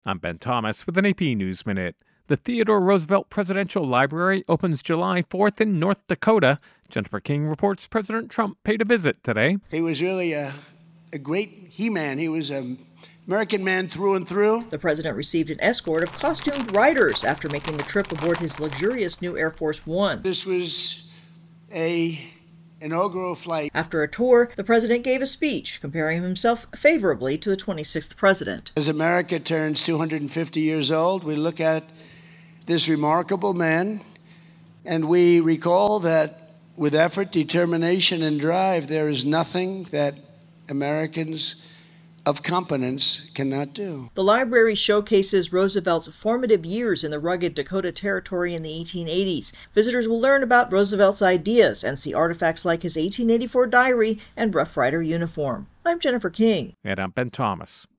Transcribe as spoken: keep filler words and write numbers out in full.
I'm Ben Thomas with an A P News Minute. The Theodore Roosevelt Presidential Library opens July fourth in North Dakota. Jennifer King reports President Trump paid a visit today. He was really a, a great he-man. He was an American man through and through. The president received an escort of costumed riders after making the trip aboard his luxurious new Air Force One. This was a inaugural flight. After a tour, the president gave a speech comparing himself favorably to the twenty-sixth president. As America turns two hundred fifty years old, we look at this remarkable man and we recall that with effort, determination, and drive, there is nothing that Americans of competence cannot do. The library showcases Roosevelt's formative years in the rugged Dakota Territory in the eighteen eighties. Visitors will learn about Roosevelt's ideas and see artifacts like his eighteen eighty-four diary and Rough Rider uniform. I'm Jennifer King. And I'm Ben Thomas.